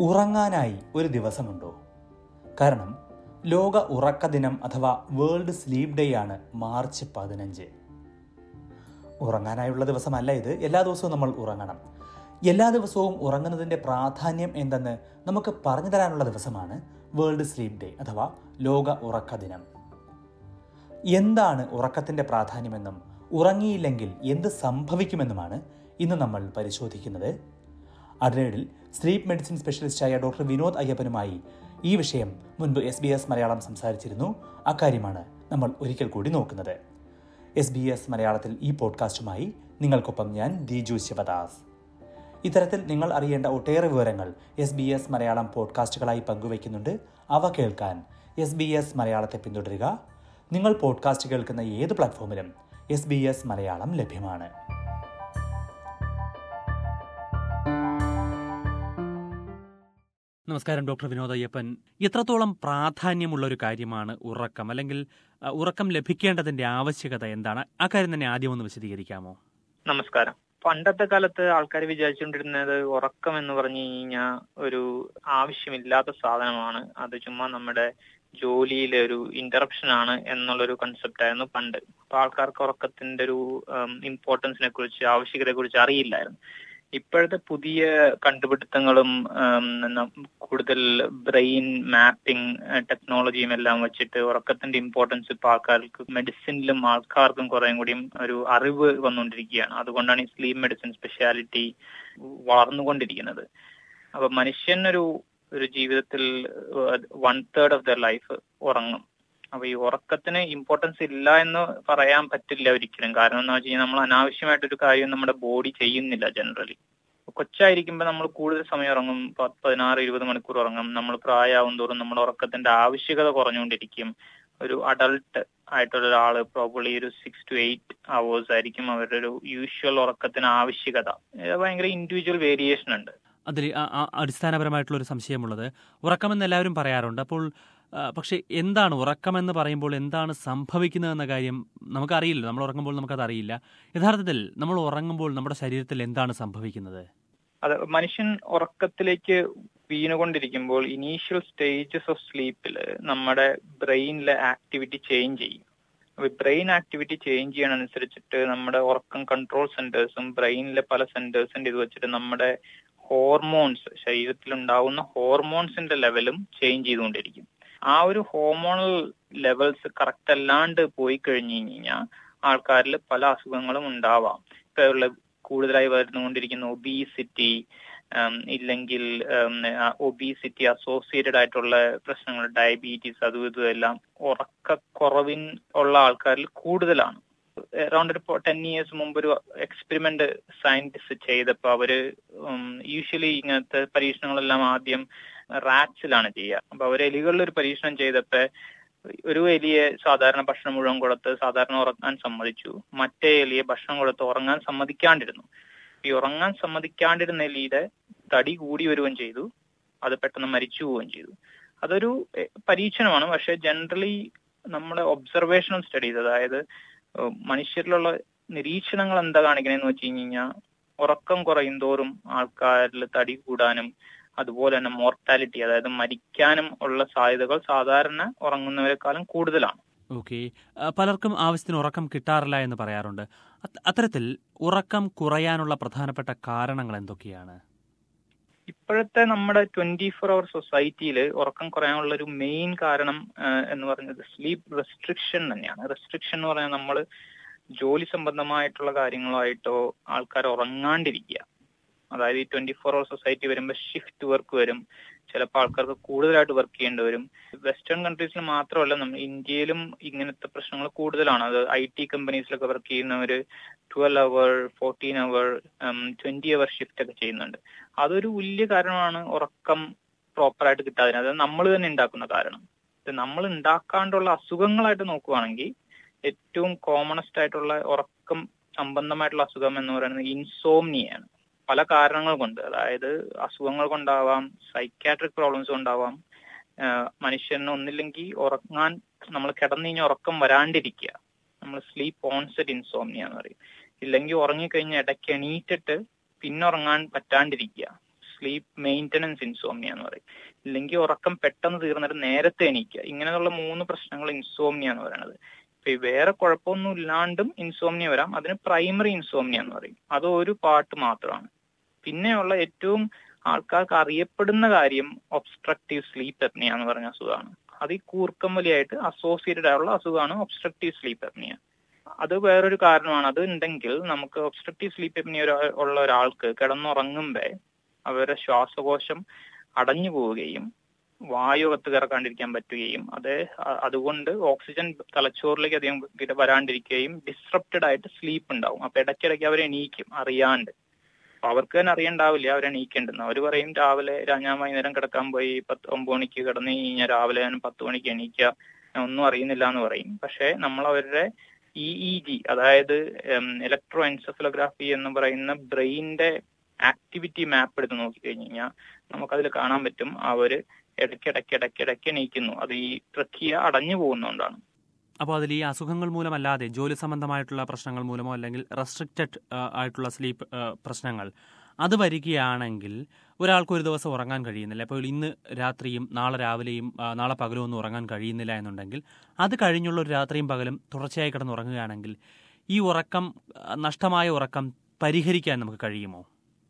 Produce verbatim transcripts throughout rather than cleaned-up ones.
ഉറങ്ങാനായി ഒരു ദിവസമുണ്ടോ? കാരണം ലോക ഉറക്ക ദിനം അഥവാ വേൾഡ് സ്ലീപ്പ് ഡേ ആണ് മാർച്ച് പതിനഞ്ച്. ഉറങ്ങാനായുള്ള ദിവസമല്ല ഇത്. എല്ലാ ദിവസവും നമ്മൾ ഉറങ്ങണം. എല്ലാ ദിവസവും ഉറങ്ങുന്നതിൻ്റെ പ്രാധാന്യം എന്തെന്ന് നമുക്ക് പറഞ്ഞു തരാനുള്ള ദിവസമാണ് വേൾഡ് സ്ലീപ്പ് ഡേ അഥവാ ലോക ഉറക്ക ദിനം. എന്താണ് ഉറക്കത്തിൻ്റെ പ്രാധാന്യമെന്നും ഉറങ്ങിയില്ലെങ്കിൽ എന്ത് സംഭവിക്കുമെന്നുമാണ് ഇന്ന് നമ്മൾ പരിശോധിക്കുന്നത്. അഡ്ലേഡിൽ സ്ലീപ്പ് മെഡിസിൻ സ്പെഷ്യലിസ്റ്റായ ഡോക്ടർ വിനോദ് അയ്യപ്പനുമായി ഈ വിഷയം മുൻപ് എസ് ബി എസ് മലയാളം സംസാരിച്ചിരുന്നു. അക്കാര്യമാണ് നമ്മൾ ഒരിക്കൽ കൂടി നോക്കുന്നത്. എസ് ബി എസ് മലയാളത്തിൽ ഈ പോഡ്കാസ്റ്റുമായി നിങ്ങൾക്കൊപ്പം ഞാൻ ദിജു ശിവദാസ്. ഇത്തരത്തിൽ നിങ്ങൾ അറിയേണ്ട ഒട്ടേറെ വിവരങ്ങൾ എസ് ബി എസ് മലയാളം പോഡ്കാസ്റ്റുകളായി പങ്കുവയ്ക്കുന്നുണ്ട്. അവ കേൾക്കാൻ എസ് ബി എസ് മലയാളത്തെ പിന്തുടരുക. നിങ്ങൾ പോഡ്കാസ്റ്റ് കേൾക്കുന്ന ഏത് പ്ലാറ്റ്ഫോമിലും എസ് ബി എസ് മലയാളം ലഭ്യമാണ്. നമസ്കാരം ഡോക്ടർ വിനോദ് അയ്യപ്പൻ. എത്രത്തോളം പ്രാധാന്യമുള്ള ഒരു കാര്യമാണ് ഉറക്കം, അല്ലെങ്കിൽ ഉറക്കം ലഭിക്കേണ്ടതിന്റെ ആവശ്യകത എന്താണ്? ആ കാര്യം തന്നെ ആദ്യം ഒന്ന് വിശദീകരിക്കാമോ? നമസ്കാരം. പണ്ടത്തെ കാലത്ത് ആൾക്കാർ വിചാരിച്ചുകൊണ്ടിരുന്നത് ഉറക്കം എന്ന് പറഞ്ഞു കഴിഞ്ഞാൽ ഒരു ആവശ്യമില്ലാത്ത സാധനമാണ്, അത് ചുമ്മാ നമ്മുടെ ജോലിയിലെ ഒരു ഇന്ററപ്ഷൻ ആണ് എന്നുള്ളൊരു കൺസെപ്റ്റ് ആയിരുന്നു പണ്ട്. അപ്പൊ ആൾക്കാർക്ക് ഉറക്കത്തിന്റെ ഒരു ഇമ്പോർട്ടൻസിനെ കുറിച്ച്, ആവശ്യകതയെ കുറിച്ച് അറിയില്ലായിരുന്നു. ഇപ്പോഴത്തെ പുതിയ കണ്ടുപിടുത്തങ്ങളും കൂടുതൽ ബ്രെയിൻ മാപ്പിംഗ് ടെക്നോളജിയും എല്ലാം വെച്ചിട്ട് ഉറക്കത്തിന്റെ ഇമ്പോർട്ടൻസ് ഇപ്പൊ ആൾക്കാർക്ക് മെഡിസിനിലും ആൾക്കാർക്കും കുറേയും കൂടിയും ഒരു അറിവ് വന്നുകൊണ്ടിരിക്കുകയാണ്. അതുകൊണ്ടാണ് ഈ സ്ലീപ്പ് മെഡിസിൻ സ്പെഷ്യാലിറ്റി വളർന്നുകൊണ്ടിരിക്കുന്നത്. അപ്പൊ മനുഷ്യൻ ഒരു ഒരു ജീവിതത്തിൽ one third of the life ഉറങ്ങും. അപ്പൊ ഈ ഉറക്കത്തിന് ഇമ്പോർട്ടൻസ് ഇല്ല എന്ന് പറയാൻ പറ്റില്ല ഒരിക്കലും. കാരണം എന്താ വെച്ച് കഴിഞ്ഞാൽ നമ്മൾ അനാവശ്യമായിട്ടൊരു കാര്യം നമ്മുടെ ബോഡി ചെയ്യുന്നില്ല ജനറലി. കൊച്ചായിരിക്കുമ്പോൾ നമ്മൾ കൂടുതൽ സമയം ഉറങ്ങും, പതിനാറ് ഇരുപത് മണിക്കൂർ ഉറങ്ങും. നമ്മൾ പ്രായമാവും തോറും നമ്മുടെ ഉറക്കത്തിന്റെ ആവശ്യകത കുറഞ്ഞുകൊണ്ടിരിക്കും. ഒരു അഡൾട്ട് ആയിട്ടുള്ള ഒരാള് പ്രോബ്ലി ഒരു സിക്സ് ടു എയ്റ്റ് അവേഴ്സ് ആയിരിക്കും അവരുടെ ഒരു യൂഷ്വൽ ഉറക്കത്തിന് ആവശ്യകത. ഭയങ്കര ഇൻഡിവിജ്വൽ വേരിയേഷൻ ഉണ്ട്. അതിൽ അടിസ്ഥാനപരമായിട്ടുള്ള ഒരു സംശയമുള്ളത്, ഉറക്കമെന്ന് എല്ലാവരും പറയാറുണ്ട്. അപ്പോൾ പക്ഷെ എന്താണ് ഉറക്കമെന്ന് പറയുമ്പോൾ എന്താണ് സംഭവിക്കുന്നതെന്ന കാര്യം നമുക്കറിയില്ല. നമ്മൾ ഉറങ്ങുമ്പോൾ നമുക്കത് അറിയില്ല. യഥാർത്ഥത്തിൽ നമ്മൾ ഉറങ്ങുമ്പോൾ നമ്മുടെ ശരീരത്തിൽ എന്താണ് സംഭവിക്കുന്നത്? അതെ, മനുഷ്യൻ ഉറക്കത്തിലേക്ക് വീണുകൊണ്ടിരിക്കുമ്പോൾ ഇനീഷ്യൽ സ്റ്റേജസ് ഓഫ് സ്ലീപ്പിൽ നമ്മുടെ ബ്രെയിനിലെ ആക്ടിവിറ്റി ചേഞ്ച് ചെയ്യും. അപ്പൊ ബ്രെയിൻ ആക്ടിവിറ്റി ചേഞ്ച് ചെയ്യാനനുസരിച്ചിട്ട് നമ്മുടെ ഉറക്കം കൺട്രോൾ സെന്റേഴ്സും ബ്രെയിനിലെ പല സെന്റേഴ്സിന്റെ ഇത് വെച്ചിട്ട് നമ്മുടെ ഹോർമോൺസ്, ശരീരത്തിൽ ഉണ്ടാവുന്ന ഹോർമോൺസിന്റെ ലെവലും ചേഞ്ച് ചെയ്തുകൊണ്ടിരിക്കും. ആ ഒരു ഹോർമോണൽ ലെവൽസ് കറക്റ്റ് അല്ലാണ്ട് പോയി കഴിഞ്ഞു കഴിഞ്ഞാൽ ആൾക്കാരിൽ പല അസുഖങ്ങളും ഉണ്ടാവാം. ഇപ്പൊ ഉള്ള കൂടുതലായി വരുന്നുകൊണ്ടിരിക്കുന്ന ഒബീസിറ്റി, ഇല്ലെങ്കിൽ ഒബീസിറ്റി അസോസിയേറ്റഡ് ആയിട്ടുള്ള പ്രശ്നങ്ങൾ, ഡയബറ്റീസ്, അതും ഇതും എല്ലാം ഉറക്കക്കുറവിൻ ഉള്ള ആൾക്കാരിൽ കൂടുതലാണ്. അറൌണ്ട് ഒരു ടെൻ ഇയേഴ്സ് മുമ്പ് ഒരു എക്സ്പെരിമെന്റ് സയന്റിസ്റ്റ് ചെയ്തപ്പോ അവര് യൂഷ്വലി ഇങ്ങനത്തെ പരീക്ഷണങ്ങളെല്ലാം ആദ്യം റാറ്റ്സിലാണ് ചെയ്യുക. അപ്പൊ അവർ എലികളിൽ ഒരു പരീക്ഷണം ചെയ്തപ്പോ ഒരു എലിയെ സാധാരണ ഭക്ഷണം മുഴുവൻ കൊടുത്ത് സാധാരണ ഉറങ്ങാൻ സമ്മതിച്ചു, മറ്റേ എലിയെ ഭക്ഷണം കൊടുത്ത് ഉറങ്ങാൻ സമ്മതിക്കാണ്ടിരുന്നു. ഈ ഉറങ്ങാൻ സമ്മതിക്കാണ്ടിരുന്ന എലിയുടെ തടി കൂടി വരുകയും ചെയ്തു, അത് പെട്ടെന്ന് മരിച്ചു പോവുകയും ചെയ്തു. അതൊരു പരീക്ഷണമാണ്. പക്ഷെ ജനറലി നമ്മുടെ ഒബ്സർവേഷണൽ സ്റ്റഡീസ്, അതായത് മനുഷ്യരിലുള്ള നിരീക്ഷണങ്ങൾ എന്താ കാണിക്കണെന്ന് വെച്ച് കഴിഞ്ഞ് കഴിഞ്ഞാൽ ഉറക്കം കുറയും തോറും ആൾക്കാരിൽ തടി കൂടാനും അതുപോലെ തന്നെ മോർട്ടാലിറ്റി, അതായത് മരിക്കാനും ഉള്ള സാധ്യതകൾ സാധാരണ ഉറങ്ങുന്നവരെക്കാളും കൂടുതലാണ്. ഓക്കെ, പലർക്കും ആവശ്യത്തിന് ഉറക്കം കിട്ടാറില്ല എന്ന് പറയാറുണ്ട്. അത്തരത്തിൽ ഉറക്കം കുറയാനുള്ള പ്രധാനപ്പെട്ട കാരണങ്ങൾ എന്തൊക്കെയാണ്? ഇപ്പോഴത്തെ നമ്മുടെ ട്വന്റി ഫോർ അവർ സൊസൈറ്റിയിൽ ഉറക്കം കുറയാനുള്ള ഒരു മെയിൻ കാരണം എന്ന് പറയുന്നത് സ്ലീപ്പ് റെസ്ട്രിക്ഷൻ തന്നെയാണ്. റെസ്ട്രിക്ഷൻ എന്ന് പറഞ്ഞാൽ നമ്മൾ ജോലി സംബന്ധമായിട്ടുള്ള കാര്യങ്ങളായിട്ടോ ആൾക്കാർ ഉറങ്ങാണ്ടിരിക്കുക. അതായത് ഈ ട്വന്റി ഫോർ അവർ സൊസൈറ്റി വരുമ്പോൾ ഷിഫ്റ്റ് വർക്ക് വരും, ചിലപ്പോൾ ആൾക്കാർക്ക് കൂടുതലായിട്ട് വർക്ക് ചെയ്യേണ്ടി വരും. വെസ്റ്റേൺ കൺട്രീസിൽ മാത്രമല്ല, നമ്മൾ ഇന്ത്യയിലും ഇങ്ങനത്തെ പ്രശ്നങ്ങൾ കൂടുതലാണ്. അത് ഐ ടി കമ്പനീസിലൊക്കെ വർക്ക് ചെയ്യുന്നവർ twelve hour fourteen hour twenty hour shift ഒക്കെ ചെയ്യുന്നുണ്ട്. അതൊരു വലിയ കാരണമാണ് ഉറക്കം പ്രോപ്പറായിട്ട് കിട്ടാതിന്. അത് നമ്മൾ തന്നെ ഉണ്ടാക്കുന്ന കാരണം. നമ്മൾ ഉണ്ടാക്കാണ്ടുള്ള അസുഖങ്ങളായിട്ട് നോക്കുവാണെങ്കിൽ ഏറ്റവും കോമണസ്റ്റ് ആയിട്ടുള്ള ഉറക്കം സംബന്ധമായിട്ടുള്ള അസുഖം എന്ന് പറയുന്നത് ഇൻസോംനിയാണ്. പല കാരണങ്ങൾ കൊണ്ട്, അതായത് അസുഖങ്ങൾ കൊണ്ടാവാം, സൈക്യാട്രിക് പ്രോബ്ലംസ് കൊണ്ടാവാം. മനുഷ്യന് ഒന്നില്ലെങ്കിൽ ഉറങ്ങാൻ, നമ്മൾ കിടന്നു കഴിഞ്ഞാൽ ഉറക്കം വരാണ്ടിരിക്കുക, നമ്മൾ സ്ലീപ്പ് ഓൺസെറ്റ് ഇൻസോംനിയ എന്ന് പറയും. ഇല്ലെങ്കിൽ ഉറങ്ങിക്കഴിഞ്ഞാൽ ഇടയ്ക്ക് എണീറ്റിട്ട് പിന്നെ ഉറങ്ങാൻ പറ്റാണ്ടിരിക്കുക, സ്ലീപ്പ് മെയിൻ്റനൻസ് ഇൻസോംനിയ എന്ന് പറയും. ഇല്ലെങ്കിൽ ഉറക്കം പെട്ടെന്ന് തീർന്നിട്ട് നേരത്തെ എണീക്കുക. ഇങ്ങനെയുള്ള മൂന്ന് പ്രശ്നങ്ങൾ ഇൻസോംനിയ എന്ന് പറയുന്നത്. ഇപ്പൊ വേറെ കുഴപ്പമൊന്നും ഇല്ലാണ്ടും ഇൻസോംനിയ വരാം. അതിന് പ്രൈമറി ഇൻസോംനിയ എന്ന് പറയും. അത് ഒരു പാർട്ട് മാത്രമാണ്. പിന്നെയുള്ള ഏറ്റവും ആൾക്കാർക്ക് അറിയപ്പെടുന്ന കാര്യം ഒബ്സ്ട്രക്റ്റീവ് സ്ലീപ്പ് അപ്നിയ എന്ന് പറഞ്ഞ അസുഖമാണ്. അത് ഈ കൂർക്കം വലിയായിട്ട് അസോസിയേറ്റഡ് ആയുള്ള അസുഖമാണ് ഒബ്സ്ട്രക്റ്റീവ് സ്ലീപ്പ് അപ്നിയ. അത് വേറൊരു കാരണമാണ്. അത് ഉണ്ടെങ്കിൽ നമുക്ക് ഒബ്സ്ട്രക്റ്റീവ് സ്ലീപ്പ് അപ്നിയ ഉള്ള ഒരാൾക്ക് കിടന്നുറങ്ങുമ്പോ അവരുടെ ശ്വാസകോശം അടഞ്ഞു പോവുകയും വായു അകത്ത് കയറാണ്ടിരിക്കാൻ പറ്റുകയും അത് അതുകൊണ്ട് ഓക്സിജൻ തലച്ചോറിലേക്ക് അധികം വരാണ്ടിരിക്കുകയും ഡിസ്റപ്റ്റഡ് ആയിട്ട് സ്ലീപ്പ് ഉണ്ടാവും. അപ്പൊ ഇടയ്ക്കിടയ്ക്ക് അവർ എണീക്കും അറിയാണ്ട്. അപ്പൊ അവർക്ക് തന്നെ അറിയണ്ടാവില്ല അവർ എണീക്കേണ്ടെന്ന്. അവർ പറയും രാവിലെ ഞാൻ വൈകുന്നേരം കിടക്കാൻ പോയി പത്ത് ഒമ്പത് മണിക്ക് കിടന്നു കഴിഞ്ഞാൽ രാവിലെ ഞാൻ പത്ത് മണിക്ക് എണീക്കുക, ഞാൻ ഒന്നും അറിയുന്നില്ല എന്ന് പറയും. പക്ഷെ നമ്മൾ അവരുടെ ഇ ഇ ജി അതായത് ഇലക്ട്രോ എൻസെഫലോഗ്രാഫി എന്ന് പറയുന്ന ബ്രെയിനിന്റെ ആക്ടിവിറ്റി മാപ്പ് എടുത്ത് നോക്കിക്കഴിഞ്ഞ് കഴിഞ്ഞാൽ നമുക്കതിൽ കാണാൻ പറ്റും അവര് ഇടയ്ക്കിടയ്ക്ക് ഇടയ്ക്കിടയ്ക്ക് എണീക്കുന്നു. അത് ഈ ട്രക്കിയ അടഞ്ഞു പോകുന്നതുകൊണ്ടാണ്. അപ്പോൾ അതിൽ ഈ അസുഖങ്ങൾ മൂലമല്ലാതെ ജോലി സംബന്ധമായിട്ടുള്ള പ്രശ്നങ്ങൾ മൂലമോ അല്ലെങ്കിൽ റെസ്ട്രിക്റ്റഡ് ആയിട്ടുള്ള സ്ലീപ്പ് പ്രശ്നങ്ങൾ അത് വരികയാണെങ്കിൽ ഒരാൾക്ക് ഒരു ദിവസം ഉറങ്ങാൻ കഴിയുന്നില്ല. അപ്പോൾ ഇന്ന് രാത്രിയും നാളെ രാവിലെയും നാളെ പകലും ഒന്നും ഉറങ്ങാൻ കഴിയുന്നില്ല എന്നുണ്ടെങ്കിൽ അത് കഴിഞ്ഞുള്ള ഒരു രാത്രിയും പകലും തുടർച്ചയായി കിടന്ന് ഉറങ്ങുകയാണെങ്കിൽ ഈ ഉറക്കം നഷ്ടമായ ഉറക്കം പരിഹരിക്കാൻ നമുക്ക് കഴിയുമോ?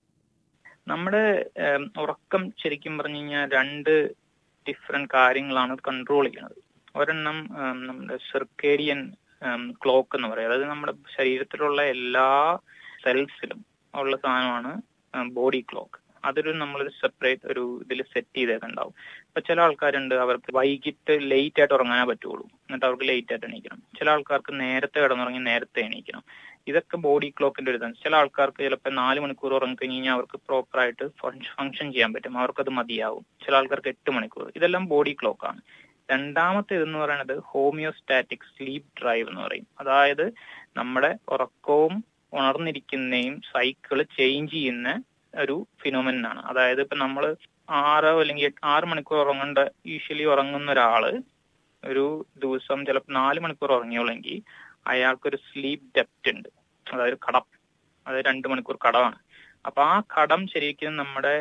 നമ്മുടെ ഉറക്കം ശരിക്കും പറഞ്ഞു കഴിഞ്ഞാൽ രണ്ട് ഡിഫറെന്റ് കാര്യങ്ങളാണ് കൺട്രോൾ ചെയ്യുന്നത്. ഒരെണ്ണം നമ്മുടെ സിർക്കേഡിയൻ ക്ലോക്ക് എന്ന് പറയും. അതായത് നമ്മുടെ ശരീരത്തിലുള്ള എല്ലാ സെൽസിലും ഉള്ള സാധനമാണ് ബോഡി ക്ലോക്ക്. അതൊരു നമ്മളൊരു സെപ്പറേറ്റ് ഒരു ഇതിൽ സെറ്റ് ചെയ്തേക്കുണ്ടാവും. ഇപ്പൊ ചില ആൾക്കാരുണ്ട് അവർക്ക് വൈകിട്ട് ലേറ്റ് ആയിട്ട് ഉറങ്ങാനേ പറ്റുള്ളൂ, എന്നിട്ട് അവർക്ക് ലേറ്റ് ആയിട്ട് എണീക്കണം. ചില ആൾക്കാർക്ക് നേരത്തെ കിടന്നുറങ്ങി നേരത്തെ എണീക്കണം. ഇതൊക്കെ ബോഡി ക്ലോക്കിന്റെ ഒരു ഇതാണ്. ചില ആൾക്കാർക്ക് ചിലപ്പോൾ നാല് മണിക്കൂർ ഉറങ്ങി കഴിഞ്ഞ് കഴിഞ്ഞാൽ അവർക്ക് പ്രോപ്പറായിട്ട് ഫങ്ഷൻ ചെയ്യാൻ പറ്റും, അവർക്കത് മതിയാവും. ചില ആൾക്കാർക്ക് എട്ട് മണിക്കൂർ. ഇതെല്ലാം ബോഡി ക്ലോക്കാണ്. രണ്ടാമത്തെ ഇതെന്ന് പറയുന്നത് ഹോമിയോസ്റ്റാറ്റിക് സ്ലീപ്പ് ഡ്രൈവ് എന്ന് പറയും. അതായത് നമ്മുടെ ഉറക്കവും ഉണർന്നിരിക്കുന്നതും സൈക്കിള് ചേഞ്ച് ചെയ്യുന്ന ഒരു ഫിനോമിനാണ്. അതായത് ഇപ്പൊ നമ്മൾ ആറോ അല്ലെങ്കിൽ ആറ് മണിക്കൂർ ഉറങ്ങേണ്ട യൂഷ്വലി ഉറങ്ങുന്ന ഒരാള് ഒരു ദിവസം ചിലപ്പോൾ നാല് മണിക്കൂർ ഉറങ്ങിയോളെങ്കിൽ അയാൾക്കൊരു സ്ലീപ്പ് ഡെപ്റ്റ് ഉണ്ട്, അതായത് കടം. അത് രണ്ട് മണിക്കൂർ കടമാണ്. അപ്പൊ ആ കടം ശരിക്കും നമ്മുടെ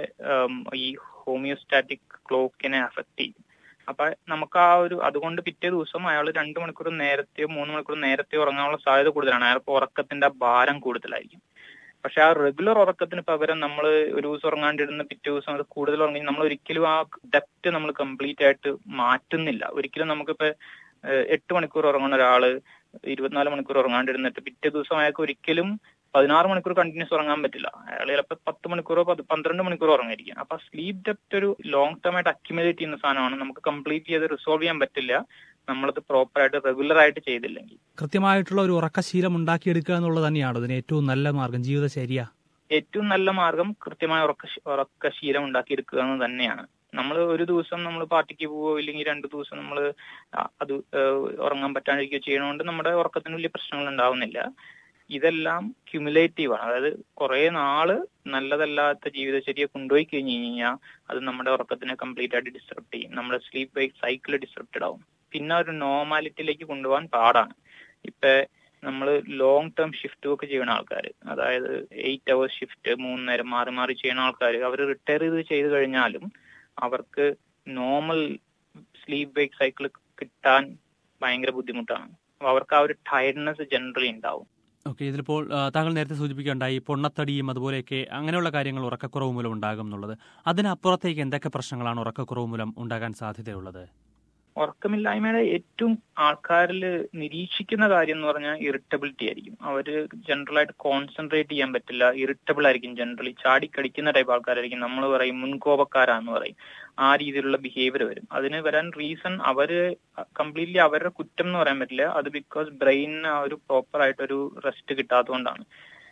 ഈ ഹോമിയോസ്റ്റാറ്റിക് ക്ലോക്കിനെ അഫക്ട് ചെയ്യും. അപ്പൊ നമുക്ക് ആ ഒരു അതുകൊണ്ട് പിറ്റേ ദിവസം അയാൾ രണ്ടു മണിക്കൂർ നേരത്തെയോ മൂന്ന് മണിക്കൂർ നേരത്തെയോ ഉറങ്ങാനുള്ള സാധ്യത കൂടുതലാണ്. അയാൾക്ക് ഉറക്കത്തിന്റെ ഭാരം കൂടുതലായിരിക്കും. പക്ഷെ ആ റെഗുലർ ഉറക്കത്തിന് പകരം നമ്മൾ ഒരു ദിവസം ഉറങ്ങാണ്ടിരുന്ന പിറ്റേ ദിവസം അത് കൂടുതൽ ഉറങ്ങി നമ്മൾ ഒരിക്കലും ആ ഡെപ്റ്റ് നമ്മൾ കംപ്ലീറ്റ് ആയിട്ട് മാറ്റുന്നില്ല. ഒരിക്കലും നമുക്കിപ്പോ എട്ട് മണിക്കൂർ ഉറങ്ങുന്ന ഒരാള് ഇരുപത്തിനാല് മണിക്കൂർ ഉറങ്ങാണ്ടിരുന്നിട്ട് പിറ്റേ ദിവസം അയാൾക്ക് ഒരിക്കലും പതിനാറ് മണിക്കൂർ കണ്ടിന്യൂസ് ഉറങ്ങാൻ പറ്റില്ല. അയാൾ ചിലപ്പോൾ പത്ത് മണിക്കൂറോ പന്ത്രണ്ട് മണിക്കൂറോ ഉറങ്ങിയിരിക്കും. അപ്പൊ സ്ലീപ്പ് ഡെപ്റ്റ് ഒരു ലോങ് ടേം ആയിട്ട് അക്യുമുലേറ്റ് ചെയ്യുന്ന സാധനമാണ്. നമുക്ക് കംപ്ലീറ്റ് ചെയ്ത് റിസോൾവ് ചെയ്യാൻ പറ്റില്ല നമ്മളത് പ്രോപ്പറായിട്ട് റെഗുലർ ആയിട്ട് ചെയ്തില്ലെങ്കിൽ. കൃത്യമായിട്ടുള്ള ഒരു ഉറക്കശീലം ഉണ്ടാക്കിയെടുക്കുക എന്നുള്ളത് തന്നെയാണ് അതിന് ഏറ്റവും നല്ല മാർഗം, ജീവിതചര്യ. ഏറ്റവും നല്ല മാർഗം കൃത്യമായ ഉറക്ക ഉറക്കശീലം ഉണ്ടാക്കിയെടുക്കുക എന്ന് തന്നെയാണ്. നമ്മൾ ഒരു ദിവസം നമ്മൾ പാർട്ടിക്ക് പോവോ ഇല്ലെങ്കിൽ രണ്ടു ദിവസം നമ്മൾ അത് ഉറങ്ങാൻ പറ്റാണ്ടിരിക്കുകയോ ചെയ്യണോണ്ട് നമ്മുടെ ഉറക്കത്തിന് വലിയ പ്രശ്നങ്ങൾ ഉണ്ടാവുന്നില്ല. ഇതെല്ലാം ക്യുമുലേറ്റീവ് ആണ്. അതായത് കുറെ നാള് നല്ലതല്ലാത്ത ജീവിതചര്യ കൊണ്ടുപോയി കഴിഞ്ഞ് കഴിഞ്ഞാൽ അത് നമ്മുടെ ഉറക്കത്തിനെ കംപ്ലീറ്റ് ആയിട്ട് ഡിസ്റ്റർബ് ചെയ്യും. നമ്മുടെ സ്ലീപ്പ് വൈക്ക് സൈക്കിൾ ഡിസ്റ്റർബ്ഡ് ആവും. പിന്നെ ഒരു നോർമാലിറ്റിയിലേക്ക് കൊണ്ടുപോകാൻ പാടാണ്. ഇപ്പൊ നമ്മൾ ലോങ് ടേം ഷിഫ്റ്റും ഒക്കെ ചെയ്യുന്ന ആൾക്കാർ, അതായത് എയ്റ്റ് അവേഴ്സ് ഷിഫ്റ്റ് മൂന്ന് നേരം മാറി മാറി ചെയ്യുന്ന ആൾക്കാർ, അവർ റിട്ടയർ ചെയ്ത് ചെയ്ത് കഴിഞ്ഞാലും അവർക്ക് നോർമൽ സ്ലീപ്പ് വൈക്ക് സൈക്കിൾ കിട്ടാൻ ഭയങ്കര ബുദ്ധിമുട്ടാണ്. അവർക്ക് ആ ഒരു ടയർഡ്നെസ് ജനറലി ഉണ്ടാവും. ഓക്കെ, ഇതിലിപ്പോൾ താങ്കൾ നേരത്തെ സൂചിപ്പിക്കുകയുണ്ടായി പൊണ്ണത്തടിയും അതുപോലെയൊക്കെ അങ്ങനെയുള്ള കാര്യങ്ങൾ ഉറക്കക്കുറവ് മൂലം ഉണ്ടാകും എന്നുള്ളത്. അതിനപ്പുറത്തേക്ക് എന്തൊക്കെ പ്രശ്നങ്ങളാണ് ഉറക്കക്കുറവ് മൂലം ഉണ്ടാകാൻ സാധ്യതയുള്ളത്? ഉറക്കമില്ലായ്മയുടെ ഏറ്റവും ആൾക്കാരിൽ നിരീക്ഷിക്കുന്ന കാര്യം എന്ന് പറഞ്ഞാൽ ഇറിറ്റബിലിറ്റി ആയിരിക്കും. അവര് ജനറലായിട്ട് കോൺസെൻട്രേറ്റ് ചെയ്യാൻ പറ്റില്ല, ഇറിറ്റബിൾ ആയിരിക്കും. ജനറലി ചാടിക്കടിക്കുന്ന ടൈപ്പ് ആൾക്കാരായിരിക്കും. നമ്മൾ പറയും മുൻകോപക്കാരാന്ന് പറയും. ആ രീതിയിലുള്ള ബിഹേവിയർ വരും. അതിന് വരാൻ റീസൺ അവര് കംപ്ലീറ്റ്ലി അവരുടെ കുറ്റം എന്ന് പറയാൻ പറ്റില്ല. അത് ബിക്കോസ് ബ്രെയിനിന് ആ ഒരു പ്രോപ്പർ ആയിട്ടൊരു റെസ്റ്റ് കിട്ടാത്തതുകൊണ്ടാണ്.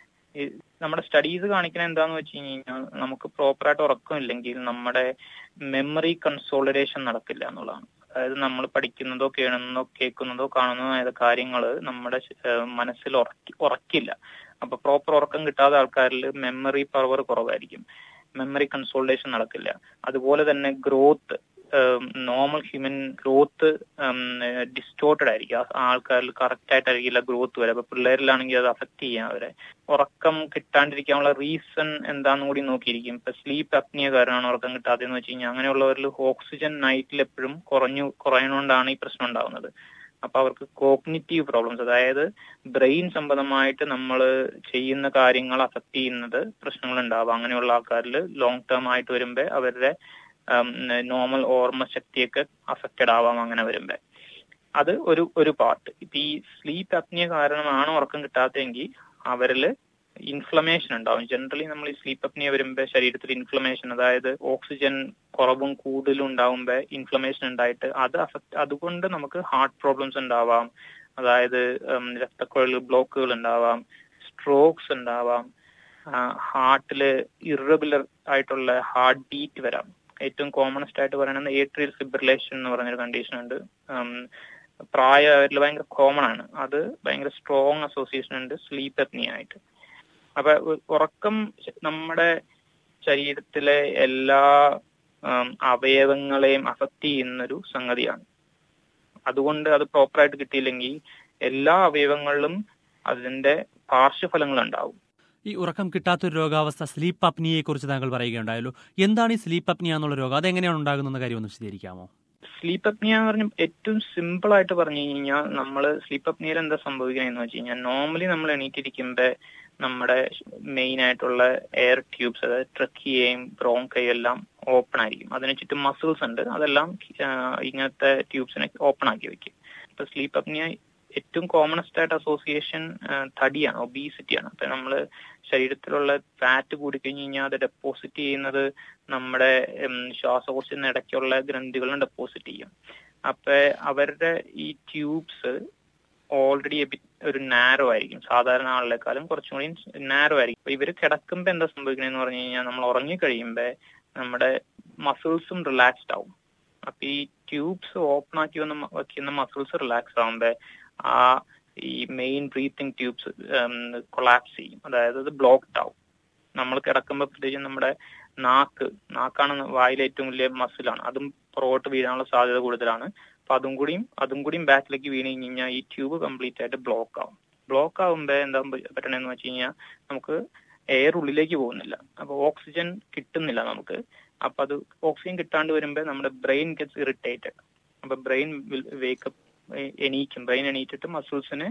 നമ്മുടെ സ്റ്റഡീസ് കാണിക്കുന്നത് എന്താന്ന് വെച്ച് കഴിഞ്ഞാൽ നമുക്ക് പ്രോപ്പറായിട്ട് ഉറക്കമില്ലെങ്കിൽ നമ്മുടെ മെമ്മറി കൺസോളിഡേഷൻ നടക്കില്ല എന്നുള്ളതാണ്. അതായത് നമ്മൾ പഠിക്കുന്നതോ കേൾക്കുന്നതോ കേൾക്കുന്നതോ കാണുന്നതോ ആയ കാര്യങ്ങൾ നമ്മുടെ മനസ്സിൽ ഉറക്കി ഉറക്കില്ല. അപ്പൊ പ്രോപ്പർ ഉറക്കം കിട്ടാത്ത ആൾക്കാരിൽ മെമ്മറി പവർ കുറവായിരിക്കും, മെമ്മറി കൺസോളിഡേഷൻ നടക്കില്ല. അതുപോലെ തന്നെ growth normal human growth distorted ആയിരിക്കും. ആൾക്കാരിൽ കറക്റ്റ് ആയിട്ടായിരിക്കില്ല ഗ്രോത്ത് വരെ. അപ്പൊ പിള്ളേരിലാണെങ്കിൽ അത് അഫക്ട് ചെയ്യാം അവരെ. ഉറക്കം കിട്ടാണ്ടിരിക്കാനുള്ള റീസൺ എന്താന്ന് കൂടി നോക്കിയിരിക്കും. ഇപ്പൊ സ്ലീപ്പ് അപ്നിയ കാരണമാണ് ഉറക്കം കിട്ടാതെന്ന് വെച്ച് കഴിഞ്ഞാൽ അങ്ങനെയുള്ളവരിൽ ഓക്സിജൻ നൈറ്റിൽ എപ്പോഴും കുറഞ്ഞു കുറയുന്നതുകൊണ്ടാണ് ഈ പ്രശ്നം ഉണ്ടാകുന്നത്. അപ്പൊ അവർക്ക് കോഗ്നിറ്റീവ് പ്രോബ്ലംസ്, അതായത് ബ്രെയിൻ സംബന്ധമായിട്ട് നമ്മൾ ചെയ്യുന്ന കാര്യങ്ങൾ അഫക്ട് ചെയ്യുന്നത് പ്രശ്നങ്ങൾ ഉണ്ടാവാം. അങ്ങനെയുള്ള ആൾക്കാരിൽ ലോങ് ടേം ആയിട്ട് വരുമ്പോ അവരുടെ നോർമൽ ഓർമ്മ ശക്തിയൊക്കെ അഫക്റ്റഡ് ആവാം അങ്ങനെ വരുമ്പോ. അത് ഒരു ഒരു പാർട്ട്. ഇപ്പൊ ഈ സ്ലീപ്പ് അപ്നിയ കാരണമാണ് ഉറക്കം കിട്ടാത്തതെങ്കിൽ അവരില് ഇൻഫ്ലമേഷൻ ഉണ്ടാവും. ജനറലി നമ്മൾ ഈ സ്ലീപ്പ് അപ്നിയ വരുമ്പോ ശരീരത്തിൽ ഇൻഫ്ലമേഷൻ, അതായത് ഓക്സിജൻ കുറവും കൂടുതലും ഉണ്ടാവുമ്പോ ഇൻഫ്ലമേഷൻ ഉണ്ടായിട്ട് അത് അഫക്ട് അതുകൊണ്ട് നമുക്ക് ഹാർട്ട് പ്രോബ്ലംസ് ഉണ്ടാവാം. അതായത് രക്തക്കുഴൽ ബ്ലോക്കുകൾ ഉണ്ടാവാം, സ്ട്രോക്സ് ഉണ്ടാവാം, ഹാർട്ടില് ഇറഗുലർ ആയിട്ടുള്ള ഹാർട്ട് ബീറ്റ് വരാം. ഏറ്റവും കോമണസ്റ്റ് ആയിട്ട് പറയുന്നത് ഏട്രിയൽ ഫിബ്രിലേഷൻ എന്ന് പറഞ്ഞൊരു കണ്ടീഷൻ ഉണ്ട്. പ്രായമായവരിൽ ഭയങ്കര കോമൺ ആണ്. അത് ഭയങ്കര സ്ട്രോങ് അസോസിയേഷൻ ഉണ്ട് സ്ലീപ്പ് അപ്നിയ ആയിട്ട്. അപ്പൊ ഉറക്കം നമ്മുടെ ശരീരത്തിലെ എല്ലാ അവയവങ്ങളെയും അഫക്ട് ചെയ്യുന്നൊരു സംഗതിയാണ്. അതുകൊണ്ട് അത് പ്രോപ്പറായിട്ട് കിട്ടിയില്ലെങ്കിൽ എല്ലാ അവയവങ്ങളിലും അതിന്റെ പാർശ്വഫലങ്ങൾ ഉണ്ടാവും. ഈ ഉറക്കം കിട്ടാത്തൊരു രോഗാവസ്ഥ സ്ലീപ്പ് അപ്നിയയെ കുറിച്ച് താങ്കൾ പറയുകയുണ്ടായല്ലോ. എന്താണ് ഈ സ്ലീപ്പ് അപ്നിയ എന്നുള്ള രോഗം? അതെങ്ങനെയാണ് ഉണ്ടാകുന്ന കാര്യം ഒന്ന് വിശദീകരിക്കാമോ? സ്ലീപ്പ് അപ്നിയ എന്ന് പറഞ്ഞാൽ ഏറ്റവും സിമ്പിൾ ആയിട്ട് പറഞ്ഞു കഴിഞ്ഞാൽ നമ്മൾ സ്ലീപ്പ് അപ്നിയയിൽ എന്താ സംഭവിക്കണമെന്ന് വെച്ച് കഴിഞ്ഞാൽ നോർമലി നമ്മൾ എണീറ്റിരിക്കുമ്പോ നമ്മുടെ മെയിൻ ആയിട്ടുള്ള എയർ ട്യൂബ്സ്, അതായത് ട്രക്കിയയും ബ്രോങ്കയും എല്ലാം ഓപ്പൺ ആയിരിക്കും. അതിന് ചുറ്റും മസിൽസ് ഉണ്ട്, അതെല്ലാം ഇങ്ങനത്തെ ട്യൂബ്സിനെ ഓപ്പൺ ആക്കി വെക്കും. ഇപ്പൊ സ്ലീപ്പ് അപ്നിയ ഏറ്റവും കോമണസ്റ്റ് ആയിട്ട് അസോസിയേഷൻ തടിയാണ്, ഒബീസിറ്റിയാണ്. അപ്പൊ നമ്മള് ശരീരത്തിലുള്ള ഫാറ്റ് കൂടിക്കഴിഞ്ഞ് കഴിഞ്ഞാൽ അത് ഡെപ്പോസിറ്റ് ചെയ്യുന്നത് നമ്മുടെ ശ്വാസകോശത്തിന് ഇടയ്ക്കുള്ള ഗ്രന്ഥികളും ഡെപ്പോസിറ്റ് ചെയ്യും. അപ്പൊ അവരുടെ ഈ ട്യൂബ്സ് ഓൾറെഡി ഒരു നാരോ ആയിരിക്കും, സാധാരണ ആളിനേക്കാളും കുറച്ചും കൂടി നാരോ ആയിരിക്കും. അപ്പൊ ഇവര് കിടക്കുമ്പോ എന്താ സംഭവിക്കണെന്ന് പറഞ്ഞു കഴിഞ്ഞാൽ നമ്മൾ ഉറങ്ങി കഴിയുമ്പോ നമ്മുടെ മസിൽസും റിലാക്സ്ഡ് ആവും. അപ്പൊ ഈ ട്യൂബ്സ് ഓപ്പൺ ആക്കി വന്ന് വയ്ക്കുന്ന മസിൽസ് റിലാക്സ് ആവുമ്പോ ആ ഈ മെയിൻ ബ്രീത്തിങ് ട്യൂബ്സ് കൊളാപ്സ് ചെയ്യും, അതായത് അത് ബ്ലോക്ക്ഡ് ആവും. നമ്മൾ കിടക്കുമ്പോൾ പ്രത്യേകിച്ച് നമ്മുടെ നാക്ക് നാക്കാണ് വായിലെ ഏറ്റവും വലിയ മസിലാണ്, അതും പുറകോട്ട് വീഴാനുള്ള സാധ്യത കൂടുതലാണ്. അപ്പൊ അതും കൂടിയും അതും കൂടിയും ബാക്കിലേക്ക് വീണ് കഴിഞ്ഞ് കഴിഞ്ഞാൽ ഈ ട്യൂബ് കംപ്ലീറ്റ് ആയിട്ട് ബ്ലോക്ക് ആവും. ബ്ലോക്ക് ആവുമ്പോ എന്താ പറ്റണെന്ന് വെച്ച് കഴിഞ്ഞാൽ നമുക്ക് എയർ ഉള്ളിലേക്ക് പോകുന്നില്ല, അപ്പൊ ഓക്സിജൻ കിട്ടുന്നില്ല നമുക്ക്. അപ്പൊ അത് ഓക്സിജൻ കിട്ടാണ്ട് വരുമ്പോ നമ്മുടെ ബ്രെയിൻ ഗെറ്റ്സ് ഇറിറ്റേറ്റഡ്. അപ്പൊ ബ്രെയിൻ വേക്കപ്പ് എണീക്കും, ബ്രെയിൻ എണീറ്റിട്ട് മസിൽസിന്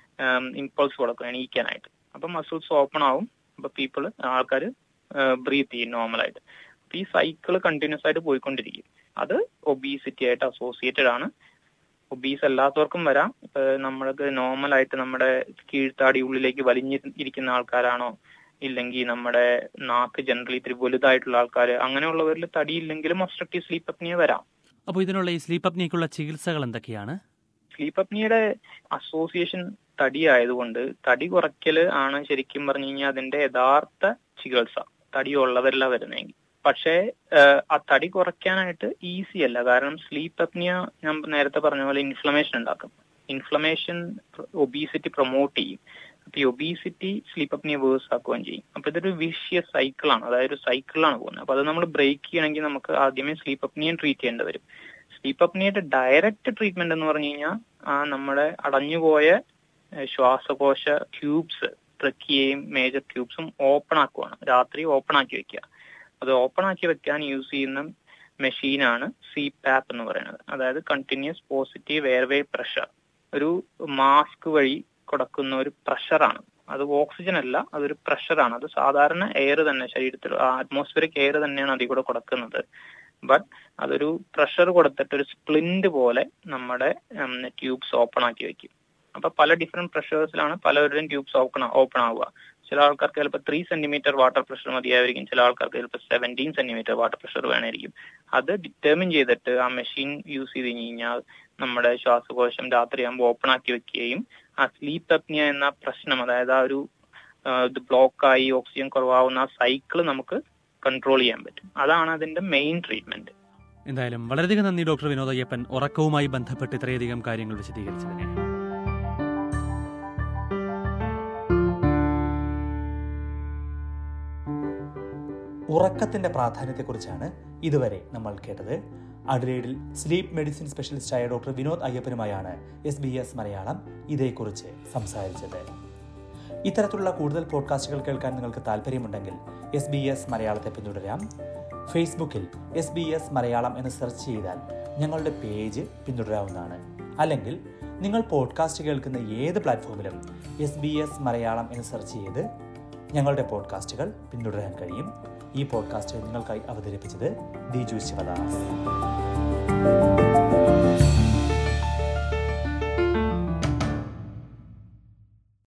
ഇമ്പൾസ് കൊടുക്കും എണീക്കാനായിട്ട്. അപ്പൊ മസിൽസ് ഓപ്പൺ ആവും, അപ്പൊ പീപ്പിൾ ആൾക്കാർ ബ്രീത്ത് ചെയ്യും നോർമലായിട്ട്. അപ്പൊ ഈ സൈക്കിൾ കണ്ടിന്യൂസ് ആയിട്ട് പോയിക്കൊണ്ടിരിക്കും. അത് ഒബീസിറ്റി ആയിട്ട് അസോസിയേറ്റഡ് ആണ്. ഒബീസ് അല്ലാത്തവർക്കും വരാം. ഇപ്പൊ നമ്മൾക്ക് നോർമലായിട്ട് നമ്മുടെ കീഴ്ത്താടി ഉള്ളിലേക്ക് വലിഞ്ഞിരിക്കുന്ന ആൾക്കാരാണോ, ഇല്ലെങ്കിൽ നമ്മുടെ നാക്ക് ജനറലി ഇത്തിരി വലുതായിട്ടുള്ള ആൾക്കാർ, അങ്ങനെയുള്ളവരിൽ തടിയില്ലെങ്കിലും ഒബ്സ്ട്രക്റ്റീവ് സ്ലീപ്പ് അപ്നിയ വരാം. അപ്പോൾ ഇതിനുള്ള ഈ സ്ലീപ്പ് അപ്നിയക്കുള്ള ചികിത്സകൾ എന്തൊക്കെയാണ്? സ്ലീപ്പ് അപ്നിയുടെ അസോസിയേഷൻ തടി ആയതുകൊണ്ട് തടി കുറയ്ക്കല് ആണ് ശരിക്കും പറഞ്ഞു കഴിഞ്ഞാൽ അതിന്റെ യഥാർത്ഥ ചികിത്സ, തടി ഉള്ളവരല്ല വരുന്നെങ്കിൽ. പക്ഷേ ആ തടി കുറയ്ക്കാനായിട്ട് ഈസി അല്ല. കാരണം സ്ലീപ്പ് അപ്നിയ ഞാൻ നേരത്തെ പറഞ്ഞ പോലെ ഇൻഫ്ലമേഷൻ ഉണ്ടാക്കും. ഇൻഫ്ലമേഷൻ ഒബീസിറ്റി പ്രൊമോട്ട് ചെയ്യും. അപ്പൊ ഈ ഒബീസിറ്റി സ്ലീപ്പ് അപ്നിയ വേഴ്സ് ആക്കുകയും ചെയ്യും. അപ്പൊ ഇതൊരു വിഷ്യസ് സൈക്കിളാണ്, അതായത് ഒരു സൈക്കിളാണ് പോകുന്നത്. അപ്പൊ അത് നമ്മൾ ബ്രേക്ക് ചെയ്യണമെങ്കിൽ നമുക്ക് ആദ്യമേ സ്ലീപ്പ് അപ്നിയ ട്രീറ്റ് ചെയ്യേണ്ടി വരും. സ്ലീപ്പ് അപ്നിയയുടെ ഡയറക്റ്റ് ട്രീറ്റ്മെന്റ് എന്ന് പറഞ്ഞു കഴിഞ്ഞാൽ ആ നമ്മുടെ അടഞ്ഞുപോയ ശ്വാസകോശ ട്യൂബ്സ്, ട്രക്കിയയും മേജർ ട്യൂബ്സും ഓപ്പൺ ആക്കുവാണ്, രാത്രി ഓപ്പൺ ആക്കി വെക്കുക. അത് ഓപ്പൺ ആക്കി വെക്കാൻ യൂസ് ചെയ്യുന്ന മെഷീനാണ് സി പാപ്പ് എന്ന് പറയുന്നത്, അതായത് കണ്ടിന്യൂസ് പോസിറ്റീവ് എയർവേ പ്രഷർ. ഒരു മാസ്ക് വഴി കൊടുക്കുന്ന ഒരു പ്രഷറാണ്, അത് ഓക്സിജൻ അല്ല, അതൊരു പ്രഷറാണ്. അത് സാധാരണ എയർ തന്നെ, ശരീരത്തിൽ അറ്റ്മോസ്ഫിയറിക് എയർ തന്നെയാണ് അതിൽ കൂടെ കൊടുക്കുന്നത്. ബട്ട് അതൊരു പ്രഷർ കൊടുത്തിട്ട് ഒരു സ്പ്ലിന്റ് പോലെ നമ്മുടെ ട്യൂബ്സ് ഓപ്പൺ ആക്കി വെക്കും. അപ്പൊ പല ഡിഫറെന്റ് പ്രഷേഴ്സിലാണ് പലവരുടെയും ട്യൂബ്സ് ഓപ്പൺ ഓപ്പൺ ആവുക. ചില ആൾക്കാർക്ക് ചിലപ്പോൾ ത്രീ സെന്റിമീറ്റർ വാട്ടർ പ്രഷർ മതിയായിരിക്കും, ചില ആൾക്കാർക്ക് ചിലപ്പോൾ സെവൻറ്റീൻ സെന്റിമീറ്റർ വാട്ടർ പ്രഷർ വേണമായിരിക്കും. അത് ഡിറ്റർമിൻ ചെയ്തിട്ട് ആ മെഷീൻ യൂസ് ചെയ്ത് കഴിഞ്ഞാൽ നമ്മുടെ ശ്വാസകോശം രാത്രിയാകുമ്പോൾ ഓപ്പൺ ആക്കി വെക്കുകയും ആ സ്ലീപ്പ് അപ്നിയ എന്ന പ്രശ്നം, അതായത് ആ ഒരു ഇത് ബ്ലോക്കായി ഓക്സിജൻ കുറവാകുന്ന ആ സൈക്കിൾ നമുക്ക് കൺട്രോൾ ചെയ്യാൻ പറ്റും. അതാണ് അതിന്റെ മെയിൻ ട്രീറ്റ്മെന്റ്. എന്തായാലും വളരെയധികം നന്ദി ഡോക്ടർ വിനോദ് അയ്യപ്പൻ, ഉറക്കവുമായി ബന്ധപ്പെട്ട് ഇത്രയധികം കാര്യങ്ങൾ വിശദീകരിച്ചതിനെ. ഉറക്കത്തിന്റെ പ്രാധാന്യത്തെക്കുറിച്ചാണ് ഇതുവരെ നമ്മൾ കേട്ടത്. അഡ്ലേഡിൽ സ്ലീപ്പ് മെഡിസിൻ സ്പെഷ്യലിസ്റ്റായ ഡോക്ടർ വിനോദ് അയ്യപ്പനുമായാണ് എസ് ബി എസ് മലയാളം ഇതേക്കുറിച്ച് സംസാരിച്ചത്. ഇത്തരത്തിലുള്ള കൂടുതൽ പോഡ്കാസ്റ്റുകൾ കേൾക്കാൻ നിങ്ങൾക്ക് താല്പര്യമുണ്ടെങ്കിൽ എസ് ബി എസ് മലയാളത്തെ പിന്തുടരാം. ഫേസ്ബുക്കിൽ എസ് ബി എസ് മലയാളം എന്ന് സെർച്ച് ചെയ്താൽ ഞങ്ങളുടെ പേജ് പിന്തുടരാവുന്നതാണ്. അല്ലെങ്കിൽ നിങ്ങൾ പോഡ്കാസ്റ്റ് കേൾക്കുന്ന ഏത് പ്ലാറ്റ്ഫോമിലും എസ് ബി എസ് മലയാളം എന്ന് സെർച്ച് ചെയ്ത് ഞങ്ങളുടെ പോഡ്കാസ്റ്റുകൾ പിന്തുടരാൻ കഴിയും. ഈ പോഡ്കാസ്റ്റ് നിങ്ങൾക്കായി അവതരിപ്പിച്ചത് ദിജു ശിവദാസ്.